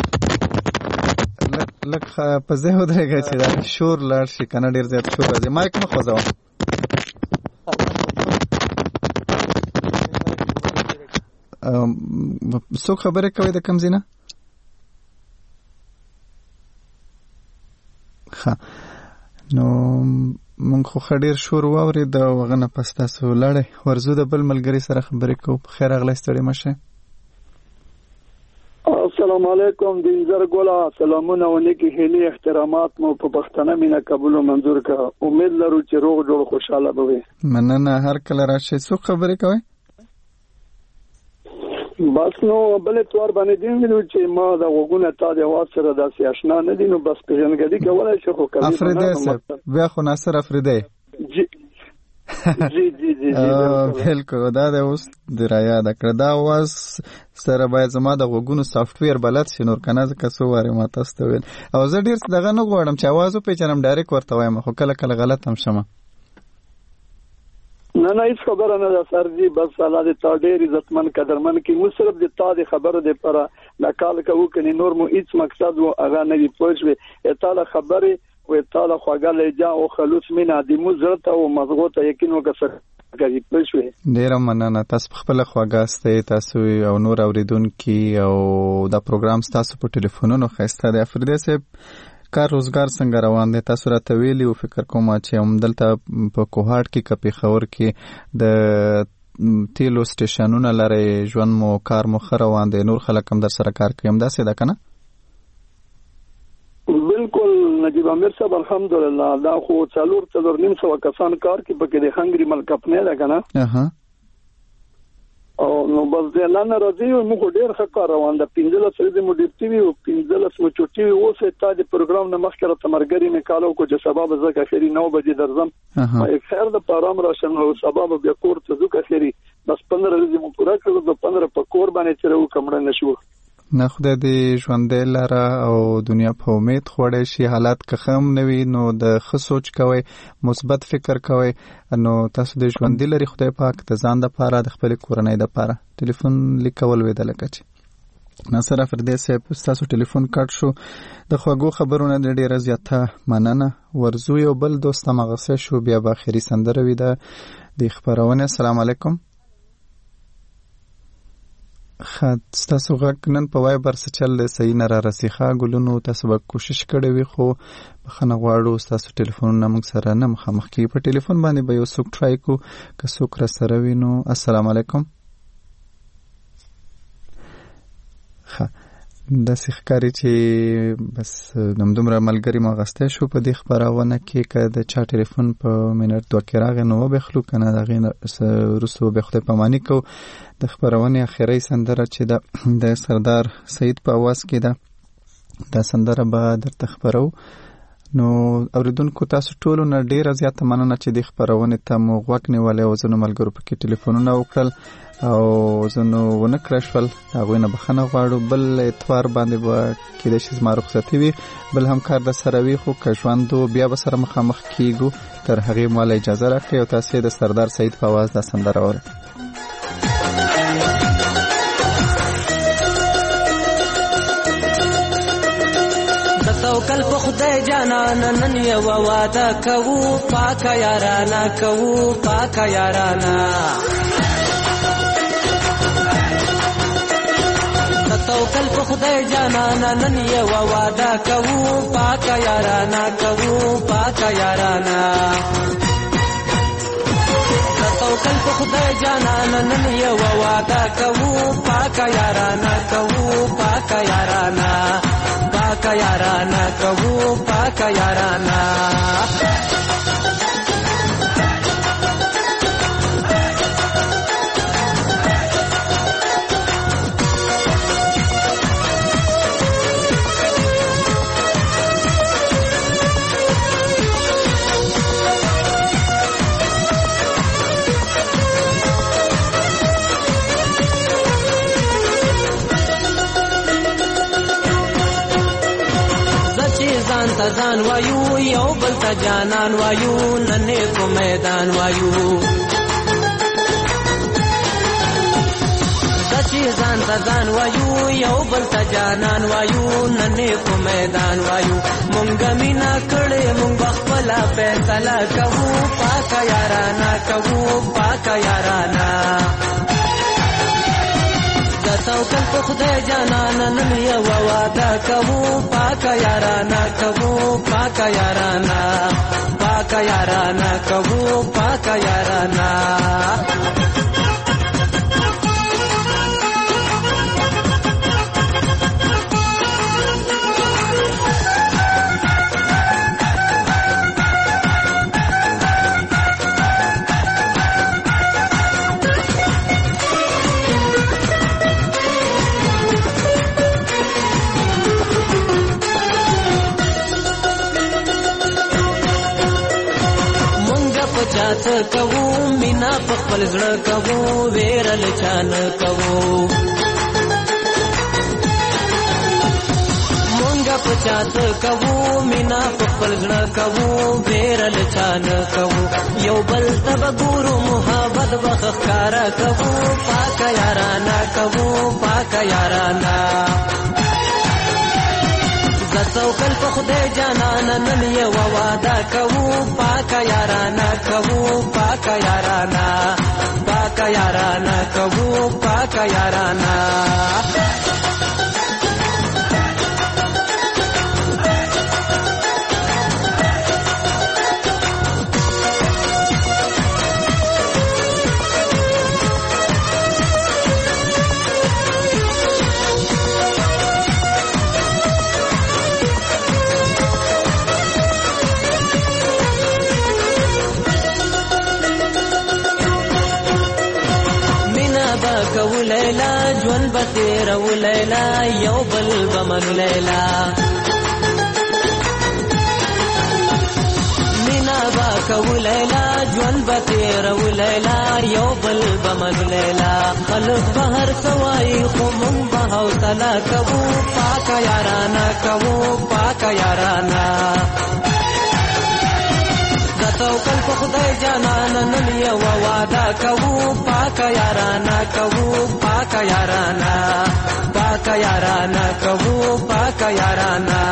لږ په ځای ودرېږه چې دا شور لاړ شي، که نه ډېر زیات شور راځي. مایک مه خوځوه. څوک خبرې کوي د کوم ځای نه؟ ښه، نو مونږ خو ښه ډېر شور واورېد او هغه نه پس تاسو ولاړئ. ورځو د بل ملګري سره خبرې کوو. په خیر راغلی، ستړي مه شئ. السلام علیکم. د انځر ګوله سلامونه او نیکې هیلې احترامات مو په پښتنه مینه قبول او منظور کړه. امید لرو چې روغ جوړ خوشاله به وي. مننه، هر کله راشئ. څوک خبرې کوئ؟ بس نو بل اتوار باندې دی وینو چې ما د غوګونه تا د आवाज سره داسې آشنا نه دي، نو بس پیژنګلي کولای شي خو کوي. افریدی صاحب، بیا خو ناصر افریدی. جی جی جی جی بالکل. دا د اوس د رایا د کړه دا आवाज سره باید زما د غوګونو سافټویر بلد شي، نور کنه ځکه څو واره ما تاسو ته ویل. او زه ډیر دغه نه غواړم چې आवाज وپېژنم، ډایرکټ ورته وایم، خو کله کله غلط هم شمه. نه نه هیڅ خبره نه ده سر جی. بس الله دې تا ډېر عزتمن قدرمن کې مو صرف د تا د خبرو د پر د کال کوو کني نور مو هیڅ مقصد و هغه نه دی پوښوي. اته خبره و اته خواګه لجا او خلوص مینا د مو زړه او مزغو ته یقین وکړه کوي پوښوي. ډیر مننه. تاسو خپل خواګه استئ، تاسو او نور اوریدونکو او دا پروګرام تاسو په ټلیفونونو خسته د افریدی صاحب کار روزګار څنګه روان دی؟ تاسو راته ویلي او فکر کوم چې هم دلته په کوهاټ کې کپی خور کې د تیلو سټیشنونه لري، ژوند مو کار مو خره روان دی، نور خلک هم در سره کار کوي، هم داسې ده کنه؟ بالکل نجیب امیر صاحب الحمدلله. دا خو څلور څلور نیم سو کسان کار کې پکې د هنګري ملک خپل نه کنه. اها. او نو بس د لاندې راځي موږ ډېر ښه کار روان ده. پنځله سړي مو ډیپټي وي او پنځله سمو چټي وي. اوس ته د پروګرام نه مخکې را تمرګري مې کالو کو چې سبب زکه خيري نو بجې درځم. خیر د پرام راشم او سبب بیا کور ته ځو که خيري بس پندره ورځې مو پورا کړو. د پندره په کور باندې چې راو کمړ نشو. نه خدای دې ژوندې لاره او دنیا په امید خوړې شي. حالات که خم نوي نو د ښه سوچ کوئ، مثبت فکر کوئ، نو تاسو د ژوندې لري خدای پاک د ځان د پاره د خپل کورنۍ د پاره. ټلیفون لیکول وې د لکه چې ناصر افریدی صاحب تاسو ټلیفون کټ شو. د خوږو خبرونه د ډیره زیاته مننه. ورزو یو بل دوست مغسه شو بیا به اخري سندره وې د خبرونه. السلام علیکم. خاط تاسو غږ نن په وایبر څه چل دی صحیح نه را رسیخه ګلونو. تاسو به کوشش کړی وي خو بخنه غواړو تاسو ټلیفونونه موږ سره نه مخامخ کی. په ټلیفون باندې به یو څوک ټرای کو که څوک را سره وینو. السلام علیکم. ښه داسې ښکاري چې بس دومره ملګري مو اغستی شو په دې خپرونه کې. که د چا ټلیفون په منټ دوه کې راغی نو وبخلو، که نه د هغې وروسته به خدای پاماني کوو. د خپرونې اخري سندره چې ده د سردار سید په اواز کې ده، دا سندره به درته خپرو. نو اوریدونکو تاسو ټولو نه ډیره زیاته مننه چې د خپرونې ته مو غوږ نیولی او ځینو ملګرو پکې ټلیفونونه وکړل او ځینو ونه کړی شول، هغوی نه بخښنه غواړو. بل اتوار باندې به کېدای شي زما رخصتي وي، بل همکار در سره وي، خو که ژوند و بیا به سره مخامخ کیږو. تر هغې ماله اجازه راکړئ او تاسې د سردار سید په اواز دا سندره واورئ. توکل په خدای جانان نن یو واده کوو، پاکه یارانه کوو، پاکه یارانه. توکل په خدای جانان نن یو واده کوو، پاکه یارانه کوو، پاکه یارانه. توکل په خدای جانان نن یو واده کوو، پاکه یارانه کوو، پاکه یارانه. پاکا یارانا کہو پاکا یارانا. ته ځان وایو یو بل ته جانان وایو نن په میدان وایو چې ځان ته ځان وایو یو بل ته جانان وایو نن په میدان وایو مونږ مینا کړې مونږ خپل فیصله کوو پاک یارانا کوو پاک یارانا د توکل په خدای جانان نن یو وعده کوو پاک یارانا کوو پاک یارانا پاک یارانا کوو پاک یارانا چاته کوو مینا په خپل زړه کوو ویرل چانه کوو مونږه په چاته کوو مینا په خپل زړه کوو ویرل چانه کوو یو بل ته ګورو محبت بخښکارا کوو پاک یارانا کوو پاک یارانا توکل په خدای جانان نن یو وعده کوو پاک یارانا کوو پاک یارانا پاک یارانا کوو پاک یارانا لیلا جون بتیر و لیلا یو بل بمن لیلا مینا با کو لیلا جون بتیر و لیلا یو بل بمن لیلا خلق بهر سوای خو مون به حوصله کوو پاک یارانا کوو پاک یارانا توکل په خدای جانان نن یو وعده کوو پاک یارانا کوو پاک یارانا پاک یارانا کوو پاک یارانا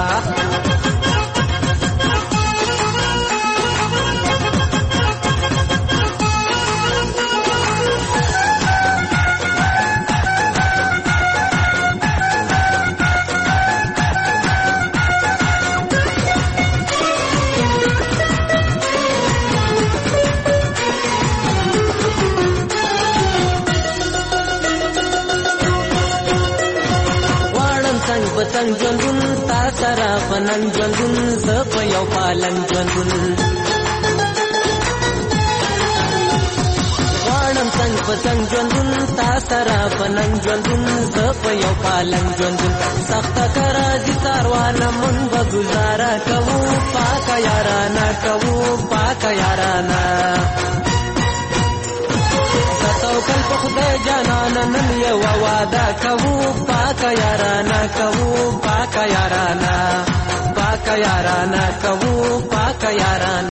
څنګ ژوندون تا سره پنن ژوندون زه په یو پالن ژوندون غواړم څنګ په څنګ ژوندون تا سره پنن ژوندون زه په یو پالن ژوندون سخته کرا دي ساروانه مونږ به ګزاره کوو پاک یارانا کوو پاک یارانا توکل په خدای جانان نن یو وعده کوو پاک یارانا کوو پاک یارانا پاک یارانا کوو پاک یارانا